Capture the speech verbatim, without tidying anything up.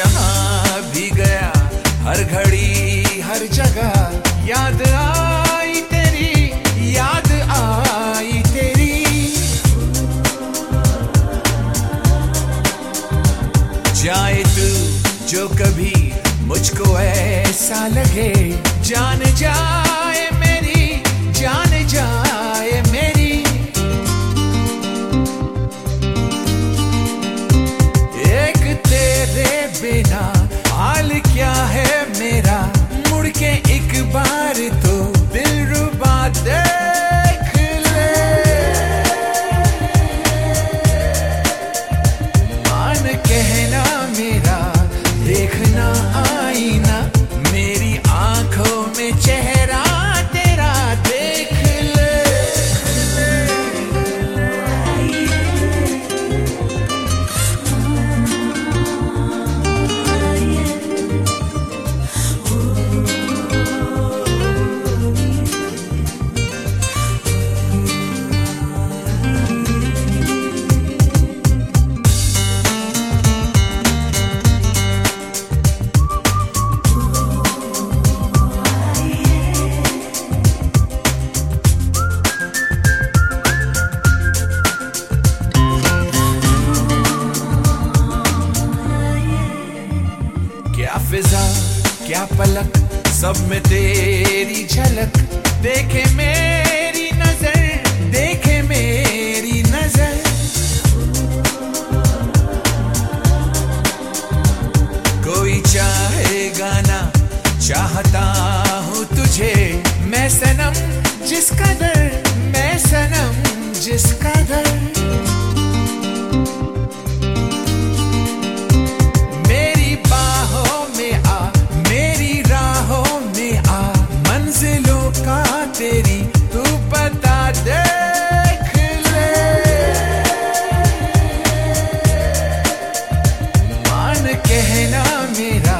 जहां भी गया, हर घड़ी हर जगह याद आई तेरी, याद आई तेरी। जाए तू जो कभी मुझको ऐसा लगे, जान जाए मेरी, जान जाए मेरी। एक तेरे बिना हाल क्या है मेरा, मुड़ के एक बार तो दिलरुबा देख ले। मान कहना मेरा, देखना आईना, मेरी आंखों में चेहरा तेरा देख ले। क्या फिजा क्या पलक, सब में तेरी झलक। देखे मेरी नजर, देखे मेरी नजर। कोई चाहेगा ना, चाहता हूँ तुझे मैं सनम जिस कदर, मैं सनम जिस कदर। तेरी तू बता देख ले। मान कहना मेरा,